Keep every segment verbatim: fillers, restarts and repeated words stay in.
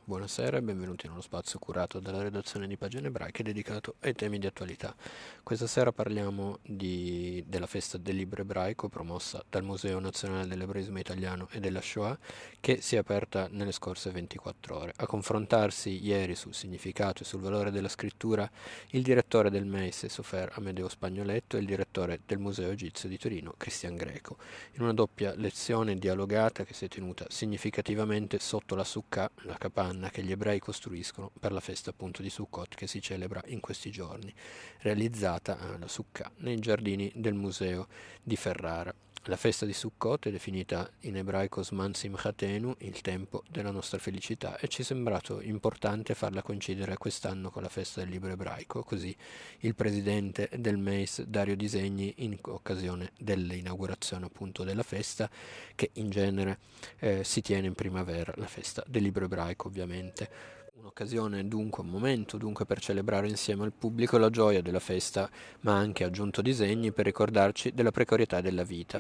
Buonasera e benvenuti nello spazio curato dalla redazione di Pagine Ebraiche dedicato ai temi di attualità. Questa sera parliamo di- della festa del libro ebraico promossa dal Museo Nazionale dell'Ebraismo Italiano e della Shoah, che si è aperta nelle scorse ventiquattro ore. A confrontarsi ieri sul significato e sul valore della scrittura il direttore del M E I S Sofer Amedeo Spagnoletto e il direttore del Museo Egizio di Torino Cristian Greco, in una doppia lezione dialogata che si è tenuta significativamente sotto la Sukkah, la capanna che gli ebrei costruiscono per la festa appunto di Sukkot che si celebra in questi giorni, realizzata eh, la Sukkah nei giardini del museo di Ferrara. La festa di Sukkot è definita in ebraico Zman Simchatenu, il tempo della nostra felicità, e ci è sembrato importante farla coincidere quest'anno con la festa del libro ebraico, così il presidente del M E I S Dario Disegni in occasione dell'inaugurazione appunto della festa, che in genere eh, si tiene in primavera, la festa del libro ebraico ovviamente. Un'occasione dunque, un momento dunque per celebrare insieme al pubblico la gioia della festa, ma anche aggiunto disegni per ricordarci della precarietà della vita.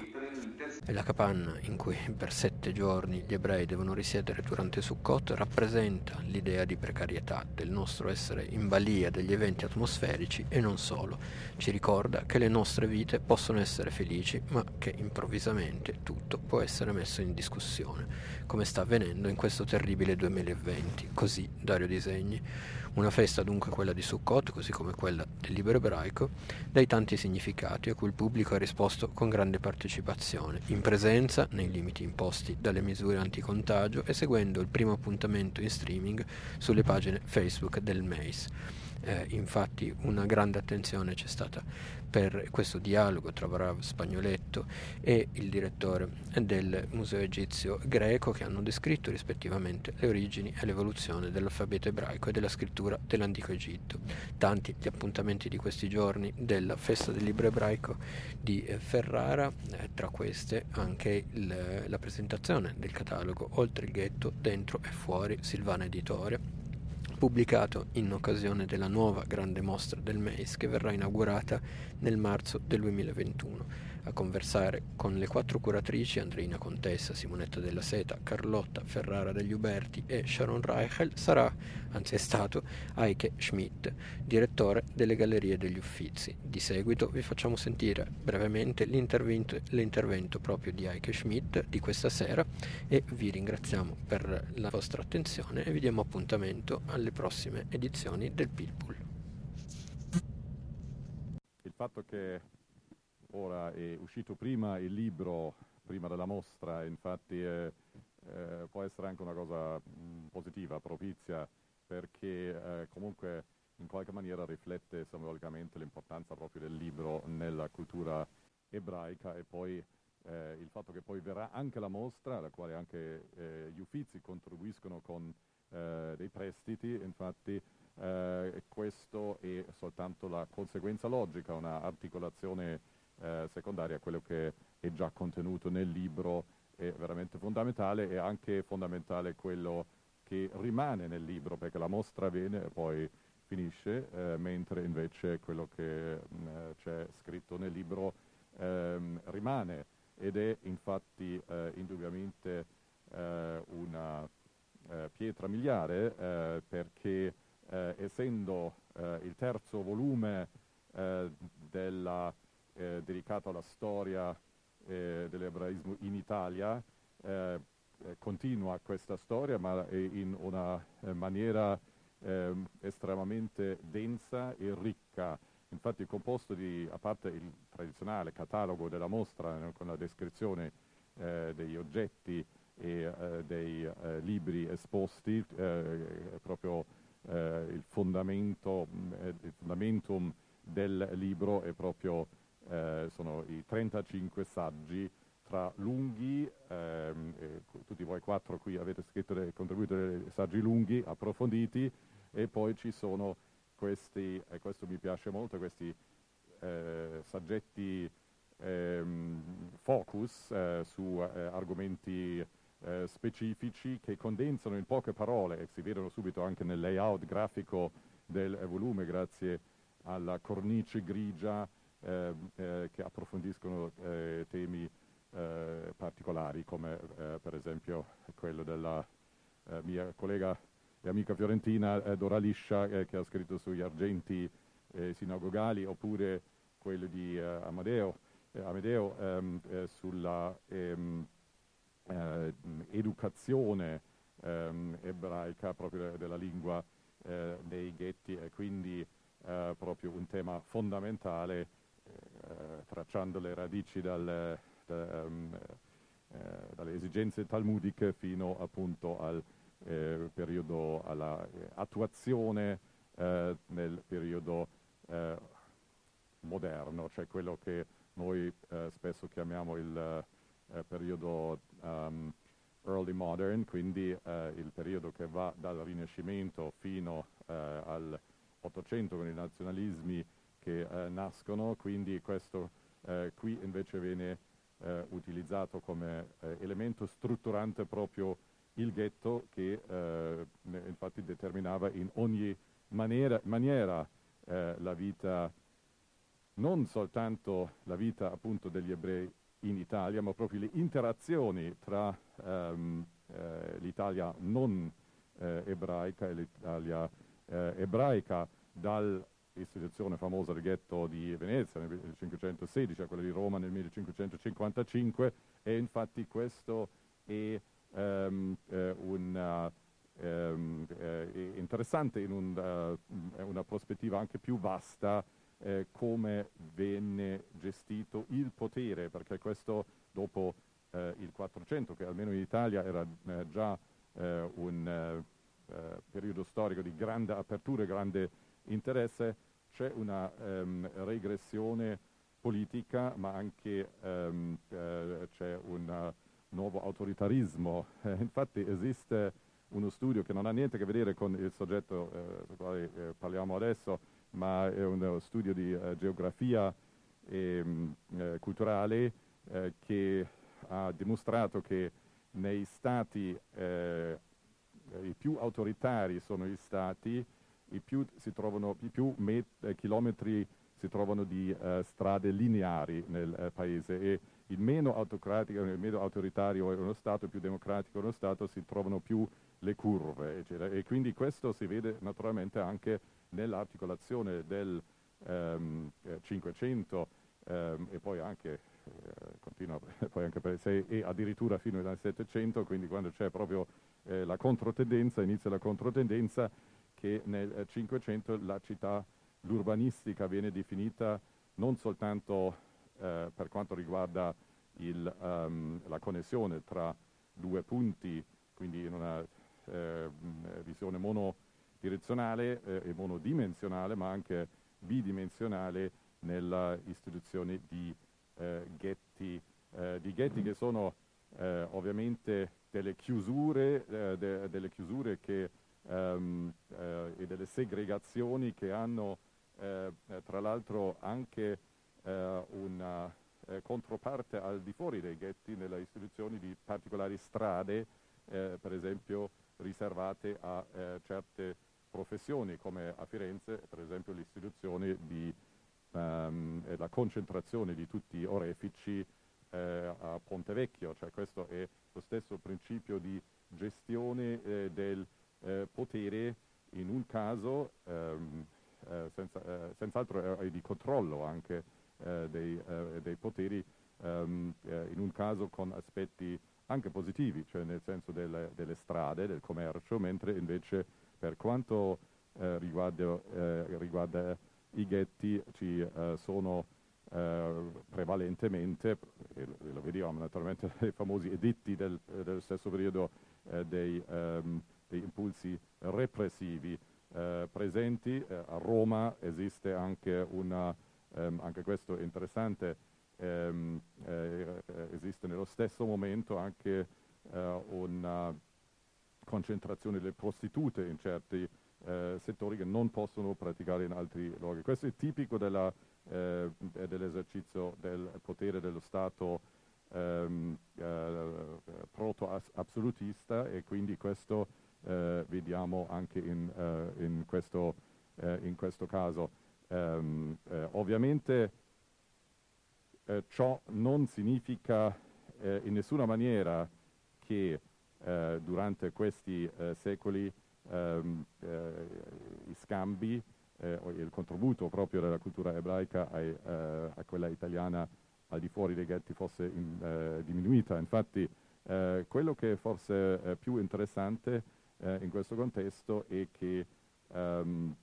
E la capanna in cui per sette giorni gli ebrei devono risiedere durante Sukkot rappresenta l'idea di precarietà del nostro essere in balia degli eventi atmosferici e non solo. Ci ricorda che le nostre vite possono essere felici, ma che improvvisamente tutto può essere messo in discussione, come sta avvenendo in questo terribile duemilaventi. Così Dario Disegni. Una festa dunque quella di Sukkot, così come quella del libro ebraico, dai tanti significati a cui il pubblico ha risposto con grande partecipazione, in presenza, nei limiti imposti dalle misure anticontagio e seguendo il primo appuntamento in streaming sulle pagine Facebook del M E I S. Eh, infatti una grande attenzione c'è stata per questo dialogo tra Varav Spagnoletto e il direttore del Museo Egizio Greco, che hanno descritto rispettivamente le origini e l'evoluzione dell'alfabeto ebraico e della scrittura dell'antico Egitto. Tanti gli appuntamenti di questi giorni della festa del libro ebraico di eh, Ferrara, eh, tra queste anche il, la presentazione del catalogo Oltre il ghetto, dentro e fuori Silvana Editore, pubblicato in occasione della nuova grande mostra del M E I S che verrà inaugurata nel marzo del duemilaventuno. A conversare con le quattro curatrici, Andreina Contessa, Simonetta della Seta, Carlotta Ferrara degli Uberti e Sharon Reichel, sarà, anzi è stato, Heike Schmidt, direttore delle Gallerie degli Uffizi. Di seguito vi facciamo sentire brevemente l'intervento, l'intervento proprio di Heike Schmidt di questa sera e vi ringraziamo per la vostra attenzione e vi diamo appuntamento alle prossime edizioni del Pitbull. Il fatto che ora è uscito prima il libro, prima della mostra, infatti eh, eh, può essere anche una cosa mh, positiva, propizia, perché eh, comunque in qualche maniera riflette simbolicamente l'importanza proprio del libro nella cultura ebraica, e poi eh, il fatto che poi verrà anche la mostra, alla quale anche eh, gli Uffizi contribuiscono con eh, dei prestiti, infatti eh, questo è soltanto la conseguenza logica, una articolazione eh, secondaria a quello che è già contenuto nel libro. È veramente fondamentale, e anche fondamentale quello che rimane nel libro, perché la mostra viene e poi finisce, eh, mentre invece quello che mh, c'è scritto nel libro ehm, rimane, ed è infatti eh, indubbiamente eh, una eh, pietra miliare, eh, perché eh, essendo eh, il terzo volume eh, della, eh, dedicato alla storia eh, dell'ebraismo in Italia, eh, eh, continua questa storia, ma in una eh, maniera eh, estremamente densa e ricca. Infatti è composto di, a parte il tradizionale catalogo della mostra, no, con la descrizione eh, degli oggetti e eh, dei eh, libri esposti, eh, proprio eh, il fondamento, mh, il fundamentum del libro è proprio eh, sono i trentacinque saggi, tra lunghi, ehm, eh, tutti voi quattro qui avete scritto dei contribuito dei saggi lunghi, approfonditi, e poi ci sono questi, e questo mi piace molto, questi eh, saggetti ehm, focus eh, su eh, argomenti eh, specifici, che condensano in poche parole, e si vedono subito anche nel layout grafico del volume, grazie alla cornice grigia, eh, eh, che approfondiscono eh, temi eh, particolari, come eh, per esempio quello della eh, mia collega amica fiorentina eh, Dora Liscia eh, che ha scritto sugli argenti eh, sinagogali, oppure quello di eh, Amadeo, eh, Amedeo ehm, eh, sulla ehm, eh, educazione ehm, ebraica proprio de della lingua eh, dei ghetti, e quindi eh, proprio un tema fondamentale, eh, tracciando le radici dal, da, um, eh, dalle esigenze talmudiche fino appunto al eh, periodo, alla eh, attuazione eh, nel periodo eh, moderno, cioè quello che noi eh, spesso chiamiamo il eh, periodo um, early modern, quindi eh, il periodo che va dal Rinascimento fino eh, all'Ottocento, con i nazionalismi che eh, nascono, quindi questo eh, qui invece viene eh, utilizzato come eh, elemento strutturante proprio il ghetto, che eh, infatti determinava in ogni maniera, maniera eh, la vita, non soltanto la vita appunto degli ebrei in Italia, ma proprio le interazioni tra ehm, eh, l'Italia non eh, ebraica e l'Italia eh, ebraica, dall'istituzione famosa del ghetto di Venezia nel millecinquecentosedici a quella di Roma nel millecinquecentocinquantacinque, e infatti questo è ehm, eh, un, ehm, eh, interessante in un, uh, una prospettiva anche più vasta, Eh, come venne gestito il potere, perché questo dopo eh, il Quattrocento, che almeno in Italia era eh, già eh, un eh, eh, periodo storico di grande apertura e grande interesse, c'è una ehm, regressione politica, ma anche ehm, eh, c'è un uh, nuovo autoritarismo. Eh, infatti esiste uno studio che non ha niente a che vedere con il soggetto eh, del quale eh, parliamo adesso, ma è uno studio di eh, geografia e, mh, eh, culturale eh, che ha dimostrato che nei stati eh, i più autoritari sono gli stati i più si trovano i più met eh, chilometri si trovano di eh, strade lineari nel eh, paese, e il meno autocratico, il meno autoritario è uno stato, il più democratico è uno stato, si trovano più le curve, eccetera. E quindi questo si vede naturalmente anche nell'articolazione del ehm, eh, Cinquecento ehm, e poi anche eh, continua poi anche per sei, e addirittura fino al Settecento, quindi quando c'è proprio eh, la controtendenza, inizia la controtendenza, che nel eh, Cinquecento la città, l'urbanistica viene definita non soltanto eh, per quanto riguarda il, um, la connessione tra due punti, quindi in una eh, visione monodirezionale eh, e monodimensionale, ma anche bidimensionale nella istituzione di eh, ghetti, eh, di ghetti che sono eh, ovviamente delle chiusure, eh, de delle chiusure che, um, eh, e delle segregazioni che hanno eh, tra l'altro anche eh, una eh, controparte al di fuori dei ghetti, nelle istituzioni di particolari strade, eh, per esempio riservate a eh, certe professioni, come a Firenze per esempio l'istituzione di um, la concentrazione di tutti gli orefici eh, a Ponte Vecchio, cioè questo è lo stesso principio di gestione eh, del eh, potere in un caso, ehm, eh, senza, eh, senz'altro è di controllo anche eh, dei, eh, dei poteri, ehm, eh, in un caso con aspetti anche positivi, cioè nel senso delle, delle strade, del commercio, mentre invece per quanto eh, riguarda, eh, riguarda i ghetti ci eh, sono eh, prevalentemente, e lo, lo vediamo naturalmente nei famosi editti del, dello stesso periodo, eh, dei, ehm, dei impulsi repressivi eh, presenti. Eh, a Roma esiste anche una, ehm, anche questo è interessante, ehm, eh, esiste nello stesso momento anche eh, una concentrazione delle prostitute in certi eh, settori che non possono praticare in altri luoghi. Questo è tipico della, eh, dell'esercizio del potere dello Stato ehm, eh, proto-assolutista, e quindi questo eh, vediamo anche in, eh, in, questo, eh, in questo caso. Um, eh, ovviamente eh, ciò non significa eh, in nessuna maniera che eh, durante questi eh, secoli ehm, eh, i scambi eh, o il contributo proprio della cultura ebraica ai, eh, a quella italiana al di fuori dei ghetti fosse in, eh, diminuita. Infatti eh, quello che è forse è più interessante eh, in questo contesto è che, um,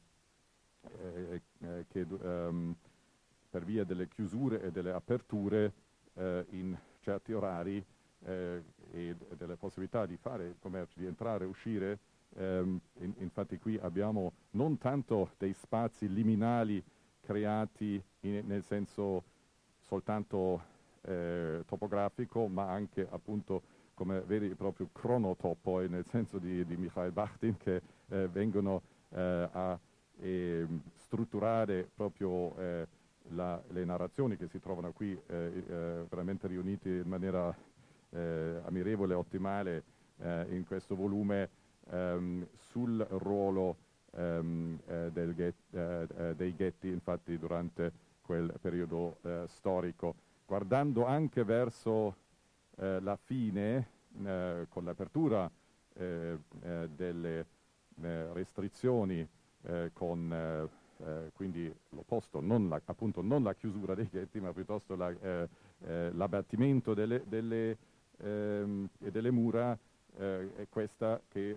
eh, eh, che um, per via delle chiusure e delle aperture eh, in certi orari eh, e delle possibilità di fare commercio, di entrare e uscire, ehm, in, infatti qui abbiamo non tanto dei spazi liminali creati in, nel senso soltanto eh, topografico, ma anche appunto come veri e propri cronotopoi, nel senso di, di Michael Bachtin, che eh, vengono eh, a eh, strutturare proprio eh, la, le narrazioni che si trovano qui eh, eh, veramente riunite in maniera eh, ammirevole e ottimale eh, in questo volume ehm, sul ruolo ehm, eh, del get, eh, eh, dei ghetti, infatti, durante quel periodo eh, storico. Guardando anche verso eh, la fine, eh, con l'apertura eh, eh, delle eh, restrizioni, eh, con eh, eh, quindi l'opposto, non la, appunto non la chiusura dei ghetti, ma piuttosto la, eh, eh, l'abbattimento delle, delle, ehm, delle mura, eh, è questa che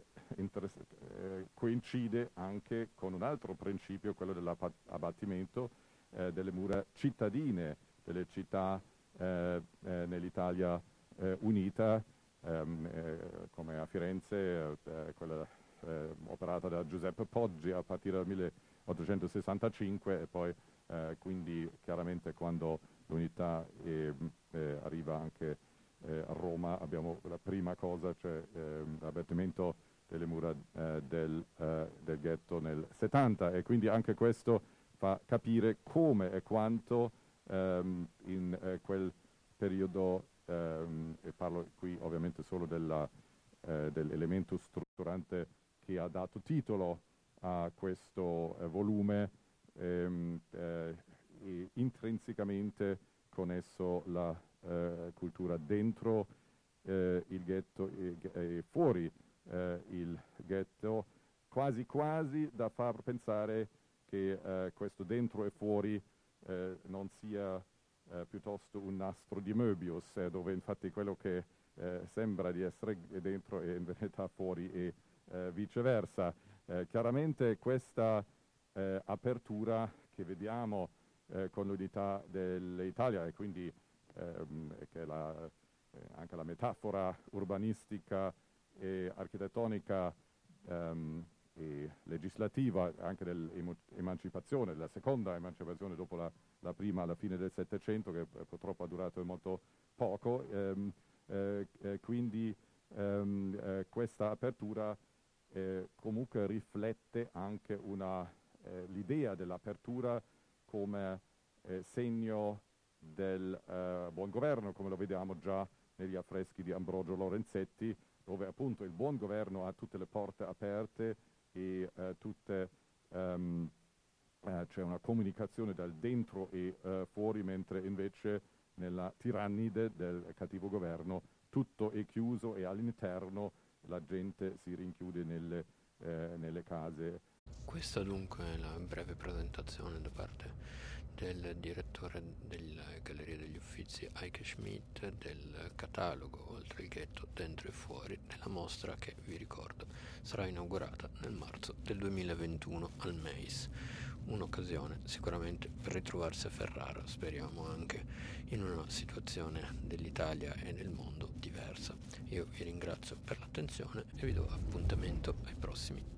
eh, coincide anche con un altro principio, quello dell'abbattimento eh, delle mura cittadine delle città eh, eh, nell'Italia eh, unita, ehm, eh, come a Firenze, eh, quella eh, operata da Giuseppe Poggi a partire dal milleottocentosessantacinque, e poi eh, quindi chiaramente quando l'unità eh, eh, arriva anche eh, a Roma abbiamo la prima cosa, cioè eh, l'abbattimento delle mura eh, del, eh, del ghetto nel settanta, e quindi anche questo fa capire come e quanto ehm, in eh, quel periodo, ehm, e parlo qui ovviamente solo della, eh, dell'elemento strutturante che ha dato titolo a questo eh, volume, ehm, eh, e intrinsecamente con esso la eh, cultura dentro eh, il ghetto e, e fuori eh, il ghetto, quasi quasi da far pensare che eh, questo dentro e fuori eh, non sia eh, piuttosto un nastro di Möbius, eh, dove infatti quello che eh, sembra di essere dentro è in verità fuori, e eh, viceversa. Eh, chiaramente questa eh, apertura che vediamo eh, con l'unità dell'Italia, e quindi ehm, che è la, eh, anche la metafora urbanistica e architettonica ehm, e legislativa anche dell'emancipazione, della seconda emancipazione dopo la, la prima alla fine del Settecento, che purtroppo ha durato molto poco, ehm, eh, eh, quindi ehm, eh, questa apertura eh, comunque riflette anche una, eh, l'idea dell'apertura come eh, segno del eh, buon governo, come lo vediamo già negli affreschi di Ambrogio Lorenzetti, dove appunto il buon governo ha tutte le porte aperte e eh, tutte, um, eh, c'è una comunicazione dal dentro e eh, fuori, mentre invece nella tirannide del cattivo governo tutto è chiuso e all'interno la gente si rinchiude nelle, eh, nelle case. Questa dunque è la breve presentazione da parte del direttore della Galleria degli Uffizi Heike Schmidt del catalogo Oltre il ghetto, dentro e fuori, della mostra che, vi ricordo, sarà inaugurata nel marzo del duemilaventuno al M E I S. Un'occasione sicuramente per ritrovarsi a Ferrara, speriamo anche in una situazione dell'Italia e del mondo diversa. Io vi ringrazio per l'attenzione e vi do appuntamento ai prossimi